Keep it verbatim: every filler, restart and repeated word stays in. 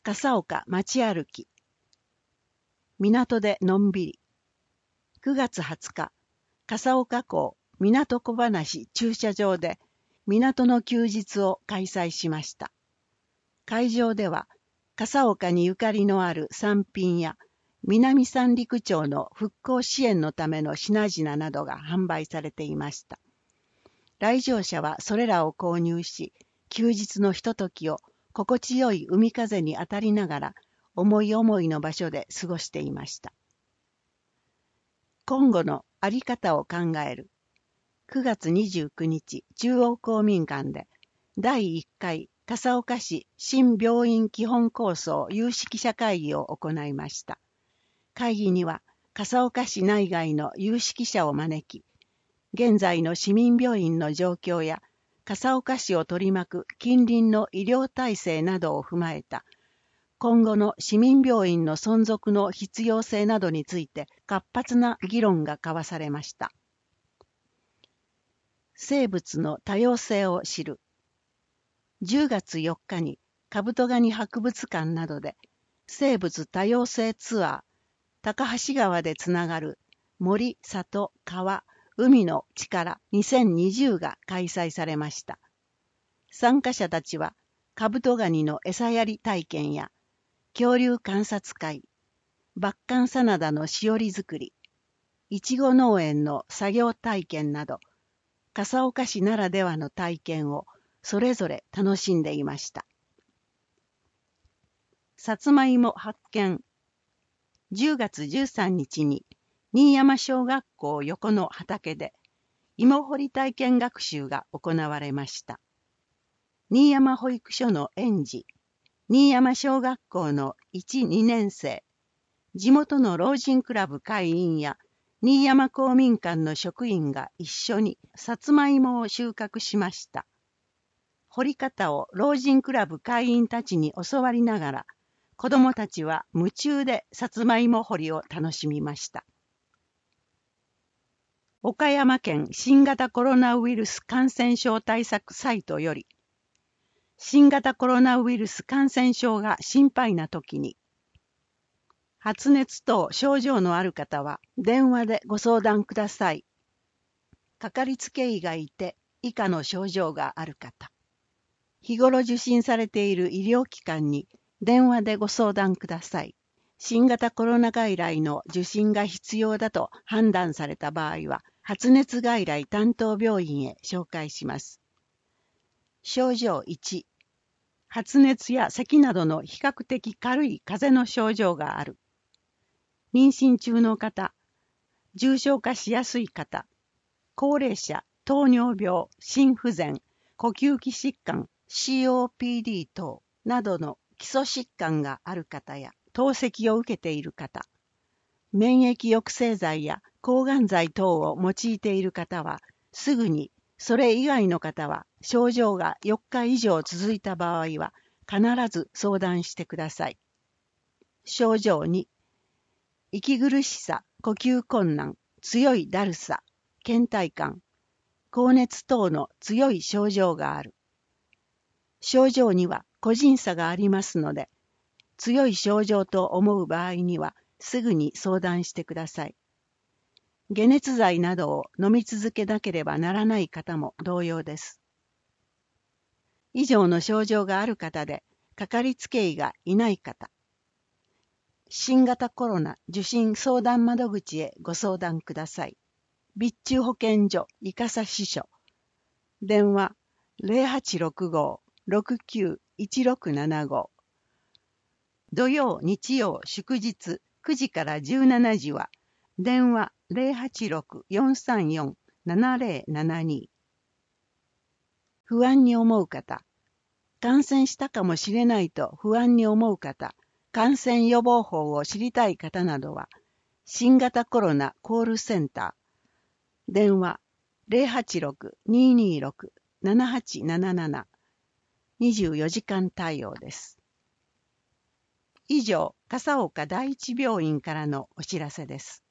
笠岡街歩き。港でのんびり。くがつはつか、笠岡港港小話駐車場で港の休日を開催しました。会場では、笠岡にゆかりのある産品や南三陸町の復興支援のための品々などが販売されていました。来場者はそれらを購入し、休日のひとときを心地よい海風に当たりながら、思い思いの場所で過ごしていました。今後のあり方を考える。くがつにじゅうくにち、中央公民館で、だいいっかい笠岡市新病院基本構想有識者会議を行いました。会議には、笠岡市内外の有識者を招き、現在の市民病院の状況や、笠岡市を取り巻く近隣の医療体制などを踏まえた、今後の市民病院の存続の必要性などについて活発な議論が交わされました。生物の多様性を知る。じゅうがつよっかにカブトガニ博物館などで生物多様性ツアー高橋川でつながる森、里、川、海の力にせんにじゅうが開催されました。参加者たちはカブトガニの餌やり体験や恐竜観察会、バッカンサナダのしおり作り、いちご農園の作業体験など、笠岡市ならではの体験をそれぞれ楽しんでいました。さつまいも発見。じゅうがつじゅうさんにちに新山小学校横の畑で芋掘り体験学習が行われました。新山保育所の園児、新山小学校のいち、にねんせい、地元の老人クラブ会員や新山公民館の職員が一緒にさつまいもを収穫しました。掘り方を老人クラブ会員たちに教わりながら、子どもたちは夢中でさつまいも掘りを楽しみました。岡山県新型コロナウイルス感染症対策サイトより、新型コロナウイルス感染症が心配なときに、発熱等症状のある方は電話でご相談ください。かかりつけ医がいて以下の症状がある方。日頃受診されている医療機関に電話でご相談ください。新型コロナ外来の受診が必要だと判断された場合は、発熱外来担当病院へ紹介します。症状いち、発熱や咳などの比較的軽い風邪の症状がある。妊娠中の方、重症化しやすい方、高齢者、糖尿病、心不全、呼吸器疾患、シーオーピーディー 等などの基礎疾患がある方や透析を受けている方、免疫抑制剤や抗がん剤等を用いている方は、すぐに、それ以外の方は症状がよっか以上続いた場合は必ず相談してください。症状に、息苦しさ、呼吸困難、強いだるさ、倦怠感、高熱等の強い症状がある。症状には個人差がありますので、強い症状と思う場合にはすぐに相談してください。解熱剤などを飲み続けなければならない方も同様です。以上の症状がある方で、かかりつけ医がいない方、新型コロナ受診相談窓口へご相談ください。備中保健所伊笠支所、電話 ゼロはちろくご ろくきゅう いちろくななご、土曜、日曜、祝日くじからじゅうしちじは電話 ゼロはちろく よんさんよん ななゼロななに。不安に思う方、感染したかもしれないと不安に思う方、感染予防法を知りたい方などは、新型コロナコールセンター、電話 ゼロはちろく にーにーろく ななはちなななな、にじゅうよじかん対応です。以上、笠岡第一病院からのお知らせです。